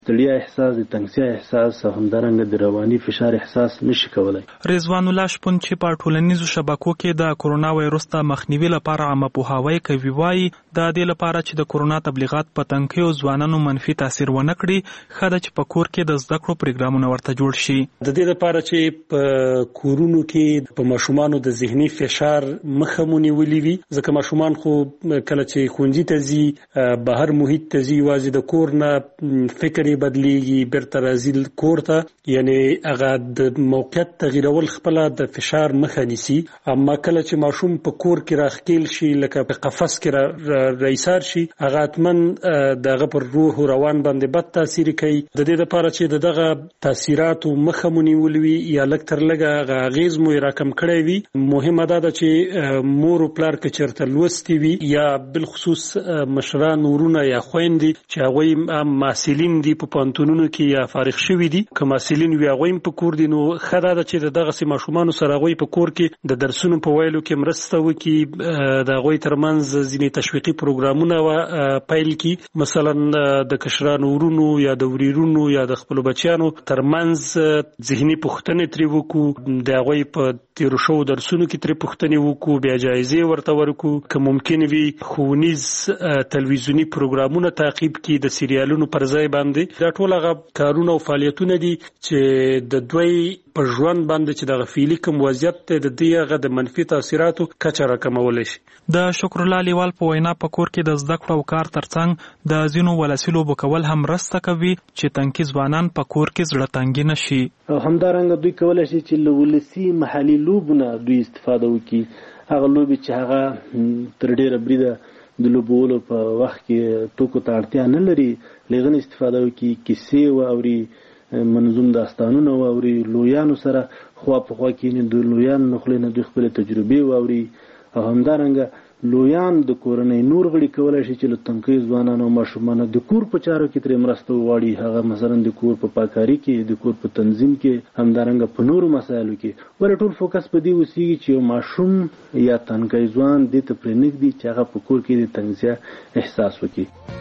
ستړیا احساس، د تنګسیا احساس او همدارنګه د رواني فشار احساس نشي کولای. رضوان الله شپون چې په ټولنیزو شبکو کې د کورونا وایروس د مخنیوي لپاره عامه پوهاوی کوي وایي د دې لپاره چې د کورونا تبلیغات په تنکیو ځوانانو منفي تاثیر ونه کړي، ښه ده چې په کور کې د زده کړو پروګرامونه ورته جوړ شي. د دې لپاره چې په کورونو کې په ماشومانو د ذهني فشار مخه مونیولې وي، ځکه ماشومان خو کله چې ښوونځي ته ځي، بهر محیط ته ځي، یوازې د کور نه فکر بدلیږي، بیرته راځي کور ته، یعنی هغه د موقعیت تغیرول خپل د فشار مخه نیسي. اما کله چې ماشوم په کور کې راخکیل شي، لکه په قفس کې رئیسار شي، هغه اتمن دغه پر روح او روان باندې بد تاثیر کوي. د دې لپاره چې دغه تاثیراتو مخه مونیول وي یا لکه تر لږه اغیز مو راکم کړی وي، مهمه ده چې مور او پلار کې چرته لوستي وي یا بالخصوص مشران ورونه یا خويندې چې هغه مسؤلین دي په پانتونونو کې یا فارغ شوي دي، که مسؤلین وي هغوی په کور دي، نو ښه ده چې دغسې ماشومانو سره هغوی په کور کې د درسونو په ویلو کې مرسته وکړي، د هغوی ترمنځ ځینې تشویقي پروګرامونه پیل کړي، مثلا د کشرانو ورونو یا د وریرونو یا د خپلو بچیانو ترمنځ ذهني پوښتنې ترې وکړو، د هغوی په تیرو شوو درسونو کې ترې پوښتنې وکړو، بیا جایزې ورته ورکړو، که ممکن وي ښوونیز تلویزیوني پروګرامونه تعقیب کړي د سیریالونو پر ځای باندې. دا ټول هغه کارونه او فعالیتونه دي چې د دوی په ژوند باندې چې د غفیلی کوم وضعیت ته د دې هغه د منفي تاثیراتو کچه راکمولی شي. د شکر الله لیوال په وینا په کور کې د زده کړو او کار ترڅنګ د ځینو ولسي لوبو کول هم مرسته کوي چې تنکي ځوانان په کور کې زړه تنګي نشي. او همدارنګه دوی کولی شي چې له ولسي محلي لوبونه دوی استفاده وکړي، هغه لوبې چې هغه تر ډیره بریده د لوبولو په وخت کې ټوکو ته اړتیا نه لري، لغن استفاده وکړي، کیسې واوري، منظوم داستانونه واوري، لویانو سره خوا په خوا کېني، د لویانو نه خولې نه دوی خپلې تجربې واوري. او همدارنګه لویان د کورنۍ نور غړي کولی شي چې له تنکیو ځوانانو او ماشومانو د کور په چارو کې ترې مرسته وغواړي، هغه مثلا د کور په پاکاري کې، د کور په تنظیم کې، همدارنګه په نورو مسایلو کې. ولې ټول فوکس په دې اوسېږي چې یو ماشوم یا تنکی ځوان دې ته پرې نږدي چې هغه په کور کې د تنګسیا احساس وکړي.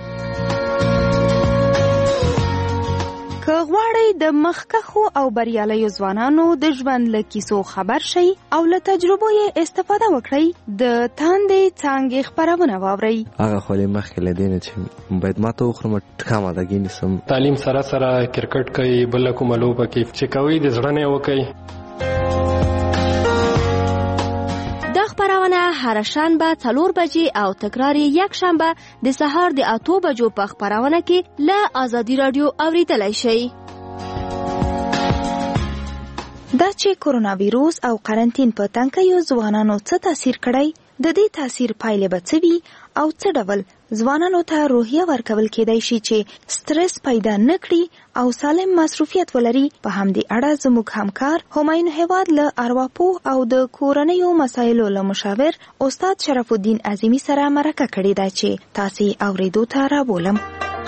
که غواړئ د مخکښو او بریالیو ځوانانو د ژوند له کیسو خبر شئ او له تجربو یې استفاده وکړئ، د تاندې څانګې خپرونه واورئ. هغه خو له مخکې له دې نه چې باید ما ته وخورم ټکه آمادګي نیسم. تعلیم سره سره کرکټ کوي، بله کومه لوبه کوي چې کوي د زړه نه وکړئ. دا خبرونه هر شنبه 4 بجې او تکرار یک شنبه د سهار د 8 بجو په خبرونه کې له آزادی رادیو اوریدلای شئ. دا چې کورونا ویروس او قرنطین په تنکیو ځوانانو څه تاثیر کړی، د دې تاثیر پایلې به څه وي او څه ډول ځوانانو ته روحیه ورکول کېدای شي چې سټرس پیدا نه کړي او سالم مصروفیت ولري. په همدې اړه زموږ همکار همایون هیواد له ارواپوه او د کورنیو مسایلو له مشاور استاد شرف الدین عظیمی سره مرکه کړې ده چې تاسې اوریدو ته رابولم.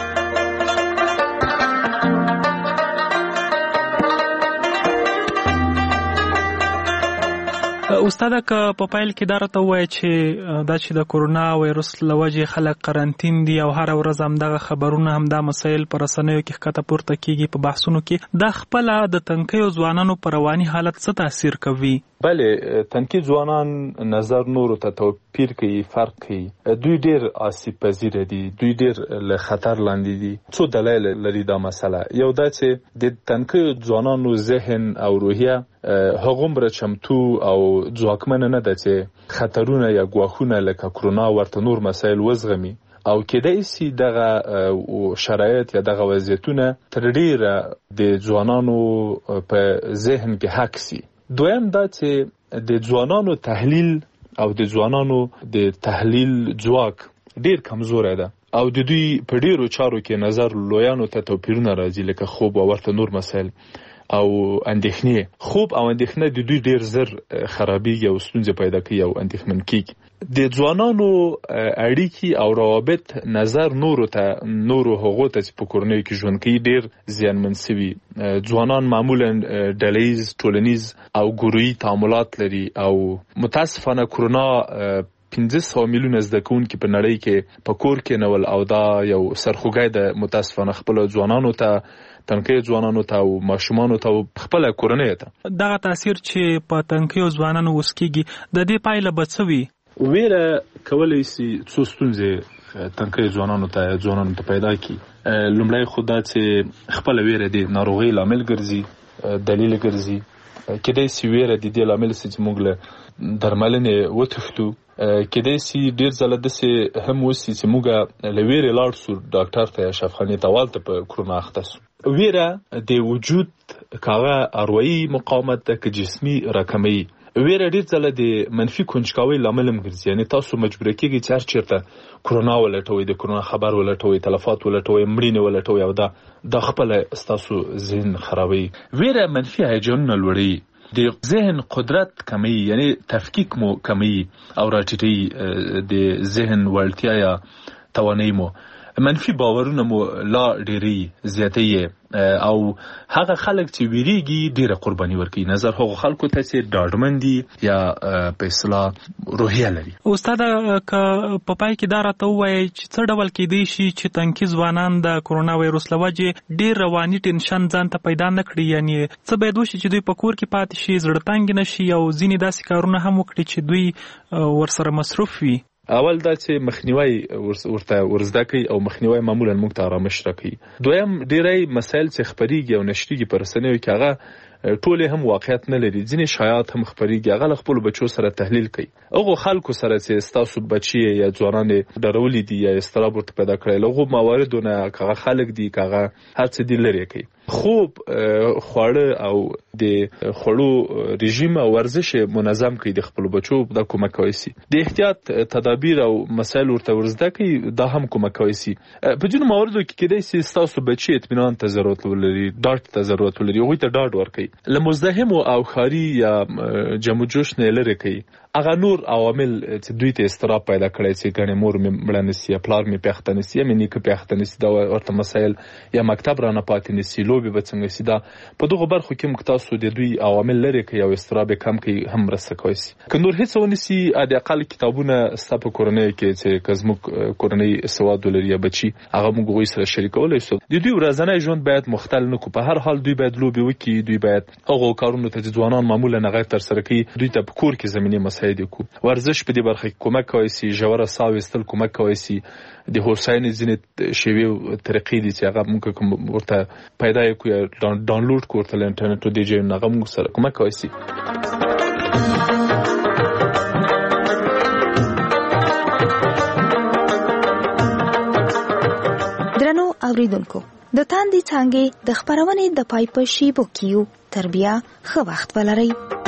استاده که په پایل کې دا راته ووایي چې دا چې د کورونا وایروس له وجې خلک قرنطین دي او هره ورځ همدغه خبرونه، همدا مسایل په رسنیو کې ښکته پورته کېږي په بحثونو کې، دا خپله د تنکیو ځوانانو په رواني حالت څه تاثیر کوي؟ بله، تنکی ځوانان نظر نورو ته توپیر کوي، فرق کوي. دوی ډیر آسیب پذیره دي، دوی ډیر له خطر لاندې دي. څو دلایل لري دا مسله. یو دا چې د تنکی ځوانانو ذهن او روحیه هغومره چمتو او ځواکمنه نه ده چې خطرونه یا ګواښونه لکه کرونا ورته نور مسایل وزغمي، او کېدای شي دغه شرایط یا دغه وضعیتونه تر ډیره د ځوانانو په ذهن کې حک سي. دویم دا چې د ځوانانو تحلیل او د ځوانانو د تحلیل ځواک ډیر کمزوری ده او د دوی په ډیرو چارو کې نظر لویانو ته توپیرونه راځي، لکه خوب او ورته نور مسایل او اندېښنې. خوب او اندېښنه د دوی ډیر زر خرابېږي او ستونزې پیدا کوي او اندېښمن کېږي. د ځوانانو اړیکې او روابط نظر نورو هغو ته چې په کورنیو کې ژوند کوي ډیر زیانمن سوي. ځوانان معمولا ډلهیز، ټولنیز او ګروهي تعاملات لري او متاسفانه کرونا 1500 میلیونه زده کوونکي په نړۍ کې په کور کې نول او دا یو سرخوږی د متاسفانه خپل ځوانانو ته تنکي ځوانانو ته او ماشومانو ته خپل کورنۍ ته دا تاثیر چې په تنکي ځوانانو وسکیږي د دې پایله به څه وي؟ ویره کولای شي څو ستونزې تنکي ځوانانو ته پیدا کی. لومړی خو دا چې خپل ویره دی ناروغي لامل ګرځي دلیل ګرځي کېدای شي ویره د دې لامل چې موږ له درملنې وتښتو کېدای شي ډېر ځله داسې هم وسي چې موږ له ویرې لاړ شو ډاکټر ته یا شفاخانې ته والته په کرونا اخته سو. ویره د وجود کاغه اروایي مقاومت ده که جسمي راکموي. ویره ډېر ځله د منفي کنجکاوۍ لامل هم ګرځي، یعنې تاسو مجبوره کېږئ چې هر چېرته کرونا ولټوئ، د کرونا خبر ولټوئ، تلفات ولټوئ، مړینې ولټوئ او دا خپله ستاسو ذهن خرابوي. ویره منفي هیجانونه لوړوي، د ذهن قدرت کموي، یعنې تفکیک مو کموي او راټیټوي د ذهن وړتیا یا توانایي مو. منفي باورونه مو لا ډېرې زیاتوي او هغه خلک چې ویریږي ډېره قرباني ورکوي نظر هغو خلکو ته چې ډاډمن دي یا په اصطلاح روحیه لري. استاده که په پای کې دا راته ووایئ چې څه ډول کیدای شي چې تنکي ځوانان د کرونا وایرس له وجې ډېر رواني ټینشن ځان ته پیدا نه کړي، یعنې څه باید وشي چې دوی په کور کې پاتې شي، زړه تنګ نه شي او ځینې داسې کارونه هم وکړي چې دوی ورسره مصروف وي؟ اول دا چې مخنیوي ورته ورزده کوي او مخنیوي معمولا موږ ته آرامش راکوي. دویم ډېری مسایل چې خپریږي او نشریږي په رسنیو کې هغه ټولې هم واقعیت نه لري، ځینې شایعات هم خپریږي، هغه له خپلو بچو سره تحلیل کوي. هغو خلکو سره چې ستاسو بچي یا ځوانان ډارولي دي یا اضطراب ورته پیدا کړی، له هغو مواردو نه که هغه خلک دي که هغه هر څه دي لرې کوي. خوب، خواړه او د خوړو رژیم او ورزش منظم کړي د خپلو بچو، دا کومک کوي سي. د احتیاط تدابیر او مسایل ورته ورزده کړي، دا هم کومک کوي سي. په ځینو مواردو کې کېدای سي ستاسو بچي اطمینان ته ضرورت ولري، ډاډ ته ضرورت ولري، هغوی ته ډاډ ورکړي، له مزدحمو او ښاري یا جمع جوش نه لرې کوي. هغه نور عوامل چې دوی ته اضطراب پیدا کړی چې ګڼې مور مې مړه نسي یا پلار مې پیښته نسي یا مې نیکه پیښته نسي، دا ورته مسایل یا مکتب رانه پاتې نسي، لوبې به څنګه سي، دا په دغو برخو کې موږ تاسو د دوی عوامل لرې کوي او اضطراب یې کم کوي، هم مرسته کولی سي. که نور هېڅ ونیسي، د اقل کتابونه ستا په کورنۍ کې چې که زموږ کورنۍ سواد ولري یا بچي، هغه موږ هغوی سره شریکولی سو. د دوی ورځنی ژوند باید مختل نه کړو، په هر حال دوی باید لوبې وکړي، دوی باید هغو کارونو ته چې ځوانان معمولا هغه ترسره کوي دوی ته په کور کې زمینې مساعدې کړو. ورزش په دې برخه کې کومک کولی سي، ژوره ساه ویستل کومک کولی سي، د هوساینې ځینې شیوې او طریقې دي چې هغه موږ ورته پیدا یې کړو یا ډاونلوډ کړو ورته له انټرنیټو د جایونو، هغه موږ سره کومک کولی سي. درنو اوریدونکو، د تاندې څانګې د خپرونې د پای په شیبو کې یو. تر بیا ښه وخت ولرئ.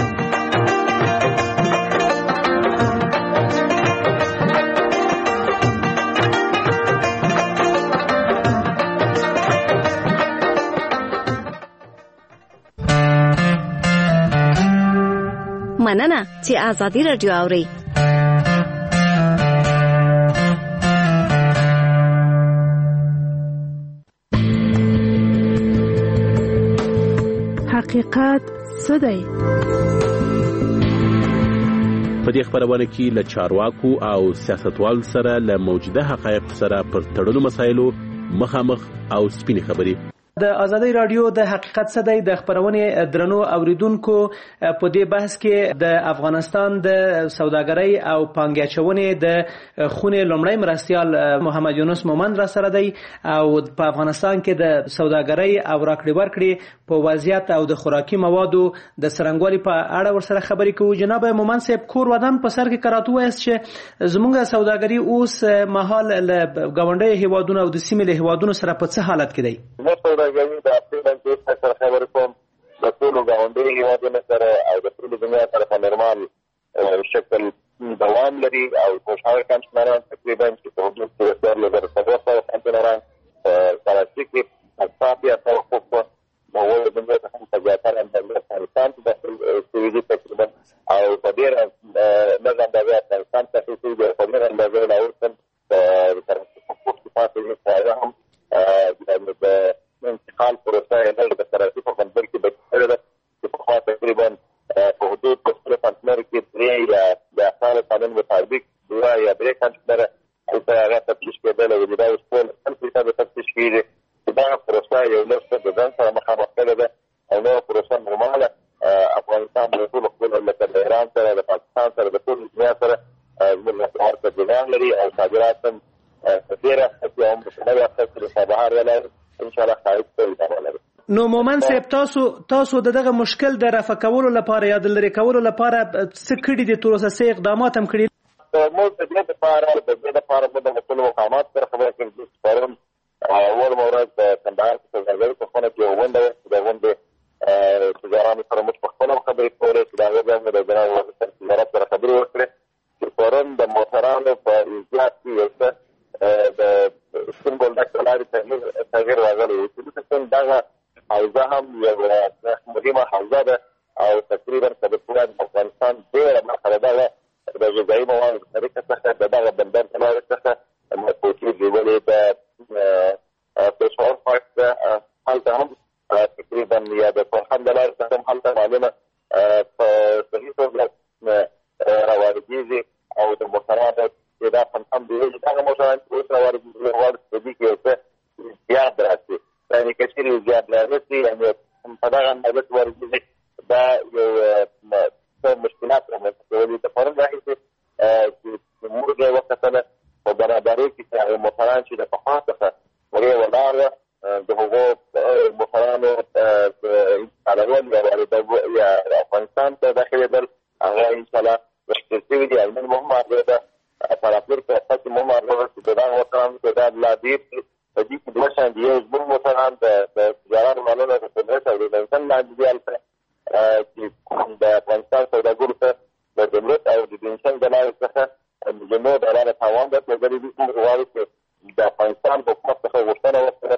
مننه چې آزادي رادیو اورئ. حقیقت څه دی؟ په دې خبرونه کې له چارواکو او سیاستوالو سره له موجوده حقایق سره پر تړلو مسایلو مخامخ او سپینې خبرې. د آزادی رادیو د حقیقت څه دی د خبرونې درنو اوریدونکو په دې بحث کې د افغانستان د سوداګرۍ او پانګې اچونې د خونې لومړی مرستیال محمد یونس مومند را سره دی او په افغانستان کې د سوداګرۍ او راکړې ورکړې په وضعیت او د خوراکي موادو د څرنګوالي په اړه ورسره خبرې کوو. جناب مومند صاحب، کور ودان په سر کې کراته وایست چې زموږ سوداګري اوس مهال له ګاونډي هیوادونو او د سیمې له هیوادونو سره په څه حالت کې دی؟ سوداګري د اپریل کې سره خبرې کوم د ټولو ګاونډي هیوادونو سره او د ټولو دنیا سره په نورمال شکل دوام لري او خوشحال کنټینران تقریبا چې په حدود 3,700 کنټینران کراچي کې اصحابیا توقف نو ولې دنیا ته هم تجارت اندازه افغانستان ته داخل شوي تقریبا او په ډېر نظم د افغانستان ته چې په ډېر اندازه راوستل تر څو په پاتې نه پاره هم د انتقال پروسه یې د کراچي په بندر کې بچره ده چې په خاطر تقریبا په حدود 3 کنټینر کې 3 یا د اصل قانون مطابق 2 د ځان سره مخامخ کړې ده او نوې پروسه نورماله افغانستان د ټولو خپلو لکه د ایران سره د پاکستان سره د ټولو دنیا سره زموږ محور ته جریان لري او صادرات هم ډېره ښه هم په نوې هفته کې د سبهار ویلی انشاءالله ښایسته ادامه لري. نو مومن صاحب تاسو د دغه مشکل د رفع کولو لپاره یا د لرې کولو لپاره څه کړي دي؟ تر اوسه څه اقدامات هم کړي؟ موږ د دې لپاره موږ د خپلو مقاماتو سره خبرې کړې دي. پرون اوله ورځ د کندهار کې سوداګرۍ په خونه کې یوه غونډه وه چې د غونډې تجارانو سره موږ په خپله خبرې کولې چې د هغې ځای مو د جناب وزیر تجارت سره خبرې وکړې چې پرون د موټرانو په امتیاز کې یو څه د سپین بولدک په لارې تغییر راغلی و چې دغه حوزه هم یو مهمه حوزه ده او تقریبا که د پوره افغانستان ډېره برخه د دغه د غذایي موادو د طریقه څخه د دغه بندر په لارې څخه کوچې جوړې د پېښور پارک ده هلته هم تقریبا یا د فرهنګ د لارې څخه هم هلته مالونه په صحیح توګه راواردېږي او د موټرانو تعداد هم ډېرېږي. دغه موټران چې اوس راواردېږي په دې کې یو څه زیات راسي یعنې که چېرې زیات راسي یعنې په دغه اندازه چې واردېږي دا یو څه مشکلات رامنځته کولي. د پرون راهیسې چې موږ یې وکتله په برابرۍ کې چې هغه موټران چې د پخوا څخه هغې ولاړ وه د هغو موټرانو انتقالول یا افغانستان ته داخلېدل هغه انشاءالله وشکل شوي دي. المن مهم عرضه ده پراپور کې پاتې مهم عرضه ده چې د دغه موټرانو تعداد لا ډېر دي. په دې کې دوه شان دي. یو زموږ موټران د تجارانو مالونه د قدرت او د انسان لاندې دي هلته چې د افغانستان سوداګرو ته د دولت او د انسان د لارې څخه مجموع د لارې تاوان ده لګلي دي. موږ غواړو چې د افغانستان حکومت څخه غوښتنه وکړه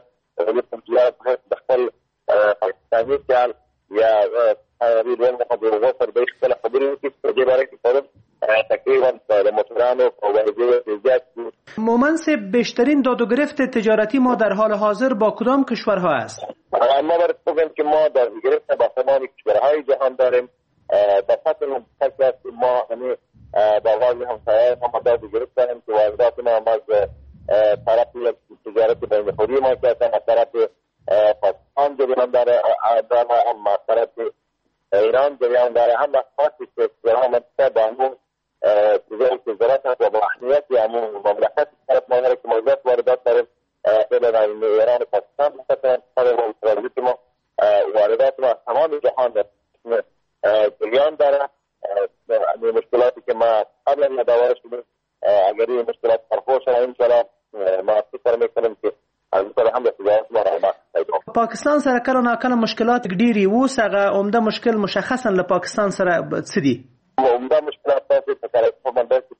د خپل پاکستاني سیال یا دویم خبرو سره به خپله خبرې وکړي په دې باره کې پرون تقریبا د موټرانو په واردې زیات دي. مومن صاحب بیشترین داد و گرفت تجارتی ما در حال حاضر با کدام کشورها است؟ ما باید بگم که ما داد و گرفت با تمام کشورهای جهان داریم. در سطح متخصص ما همه با بعضی همسایه‌های هم داد و گرفت داریم که واردات ما از طرف تجارت بین‌النهری ما کردن از طرف پاکستان جریان داره هم از طرف ایران جریان داره هم از خاصی که هم بانون تجارت و با اهمیت یعنی مملکت طرف ما داره که موضوعات واردات داریم فعلا ایران و پاکستان مثلا ترانزیت ما واردات ما تمام جهان جریان داره. مشکلاتی که ما قبلا نداوره شده اگر این مشکلات فرخوش شد انشاءالله ما فکر میکنم که از طرف هم تجارت ما را پاکستان سره کله ناکله مشکلات ډېرې اوس هغه عمده مشکل مشخصا له پاکستان سره څه دي؟ عمده مشکلات تاسې په منځ کې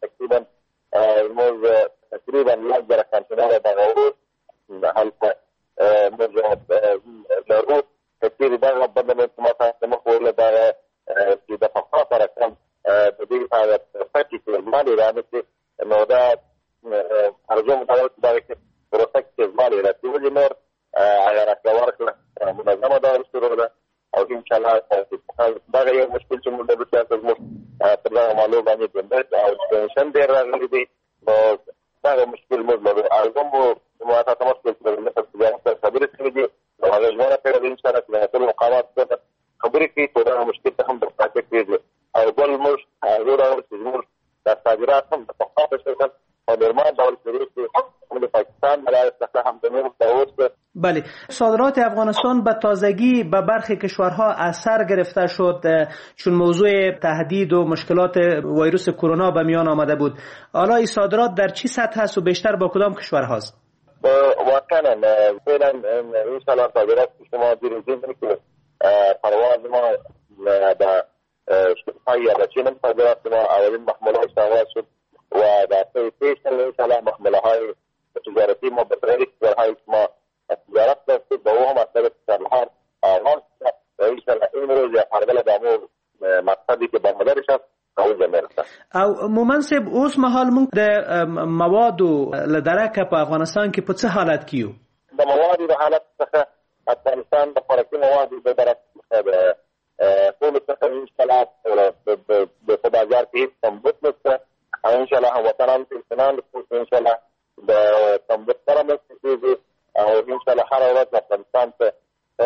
تقریبا لږ زره کانټینره دغه هلته موږ لرو که چېرې دغه بدلون چې ما تاسو ته مخ ویله دغه چې د پخوا سره کم د دې لپاره پټې کې مالې رانیسي نو دا ارزو مطابق دغه کې پروسه کې مالې راسي ولې نور هغه راته ورکړه منظمه ډول شروع ده او انشاءالله دغه یو مشکل چې موږ د بچیانو زموږ تر دغه مالو باندې بندښت او ټینشن ډېر راغلی دی نو دغه مشکل موږ لرو. ارزو مو ما تاسو مشکل کړی د تجارت سره خبرې کړې دي نو هغه ژمنه کړې ده انشاءالله چې د ټولو مقاماتو سره خبرې کوي چې دغه مشکل ته هم درپاتې کړي او بل موږ ارزو راوړو چې زموږ دا صادرات هم د پخوا په شکل او نورمال ډول شروع کړي هم د پاکستان د لارې څخه هم د نورو داوود بله. صادرات افغانستان به تازگی به برخی کشورها اثر گرفته شد چون موضوع تهدید و مشکلات ویروس کرونا به میان آمده بود. حالا این صادرات در چی سطح است و بیشتر با کدام کشورهاست؟ واقعا فعلا انشاءالله صادرات شما دیروزین که پرواز ما به شرکت‌های یا چین صادرات ما اولین محموله‌اش آغاز شد و در طی پیش انشاءالله محموله‌های تجارتی ما به طریق کشورهای ما تجارت داشتید با او هم از طریق سرحال آغاز شد و انشاءالله این روز یا فرگل دامو مقصدی که برمدارش هست اونجا میرسه. او مومن صاحب اوس مهال موږ د موادو له درکه په افغانستان کې په څه حالت کې یو؟ د موادو د حالت څخه افغانستان د خوراکي موادو د درک ټولو څخه انشاءالله په بازار کې هېڅ کمبود نشته او انشاءالله هموطنانو ته اطمینان لرو چې انشاءالله د کمبود سره مرسته کېږي او انشاءالله هره ورځ افغانستان ته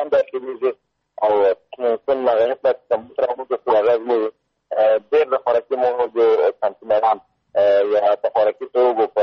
هم داخليږي او کوم مغرب ته کمپیوټر موږ څه راغلي ډېر د خوراکي موادو کانټینران یا په خوراکي توکو په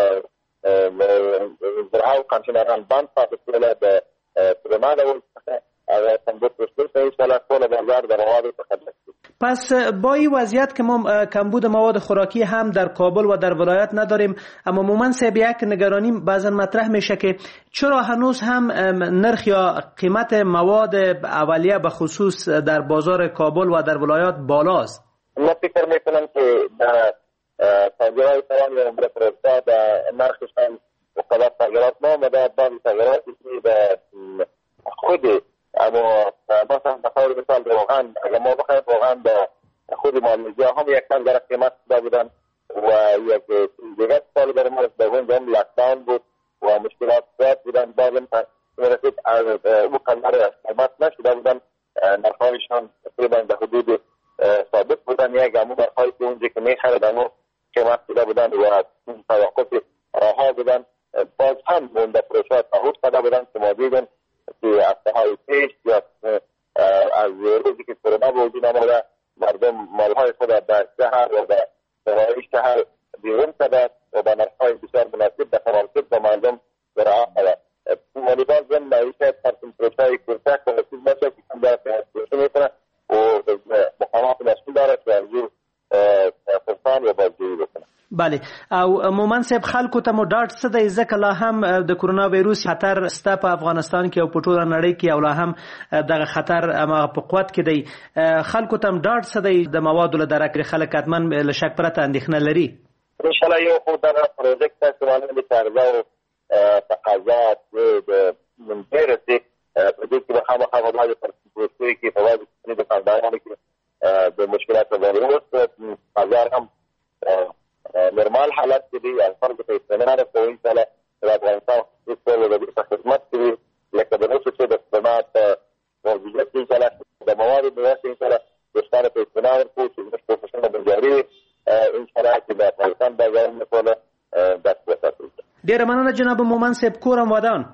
زراعي کانټینران باندې پاتې کېدل د پرمانه ولڅخه هغه څنګه پروسس ایستل کول د بازار د روابط په خدمت. پس با این وضعیت که ما کمبود مواد خوراکی هم در کابل و در ولایت نداریم، اما مومن صاحب یک نگرانی بعضا مطرح میشه که چرا هنوز هم نرخ یا قیمت مواد اولیه به خصوص در بازار کابل و در ولایت بالاست؟ من فکر میکنم که در تاجرای تمام یا برپرستا در نرخشان مقدر تغییرات نامده، بعضی تغییراتی که به خود اما مثلا بخور مثال روغن اگر ما بخوایم روغن به خود مالزیا هم یک کم در قیمت داده بودن و یک دیگر سال در ما در اونجا هم لاکداون بود و مشکلات زیاد بودن بعضم رسید مقدر قیمت نشده بودن نرخ‌هایشان تقریبا به حدود ثابت بودن یک همون نرخ‌هایی که اونجا که میخریدن و قیمت داده بودن و توقف راه بودن باز هم مونده پروژه تعهد کرده بودن که ما دیدن که هفته‌های پیش یا از روزی که کرونا به وجود آمده مردم مالهای خود در شهر و در سرای شهر بیرون کرده و با نرخ‌های بسیار مناسب به فرانسیب و مردم برای آمده. ولی باز هم معیشت پرسیم پروژه کرسک و رسید باشه که کم داره پروژه میکنه و مقامات مسئول داره که از جور فرسان و بازجویی بکنه. بله او مومن صاحب خلکو ته مو ډاډ څه دی ځکه لا هم د کرونا وایروس خطر ستا په افغانستان کې او په ټوله نړۍ کې او لا هم دغه خطر اما په قوت کې دی خلکو ته ډاډ څه دی د موادو له درکې خلک حتمن له شک پرته اندېښنه لري ان شاء الله یو خو دا پروژیکټ تاسو باندې د کارګرو تقاضا د منځره چې په دې کې به خامخا غواړي پر پروژې کې په واجب د کارګرانو کې د مشکلاتو وایروس بازار هم نورمال حالت کې دی فرق په استعمال کوي ان شاء الله د افغانستان د خدمت کې لکه د نوښت د خدمات موجودیت ان شاء الله د موادو د واسطه ان شاء الله د ستاره په استعمال کوي چې د پروفیشنل بنجاري ان شاء الله چې د افغانستان بازارونو په اړه د تاسو ډیر مننه جناب مومن صاحب کورم ودان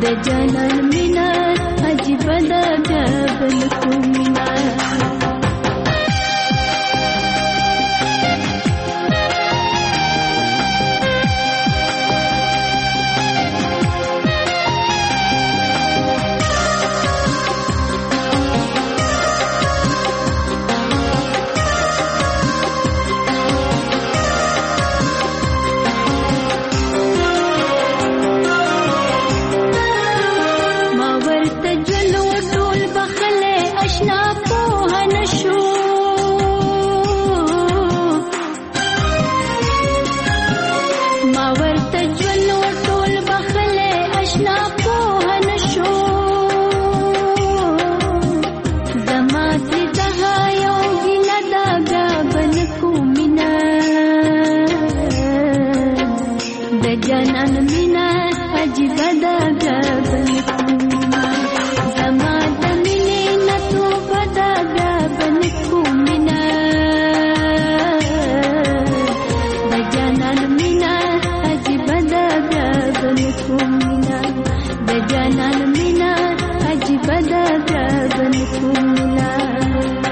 د جانان مینا عجیب ده بل کو مینا د جانان مینا عجیب ده بل کو مینا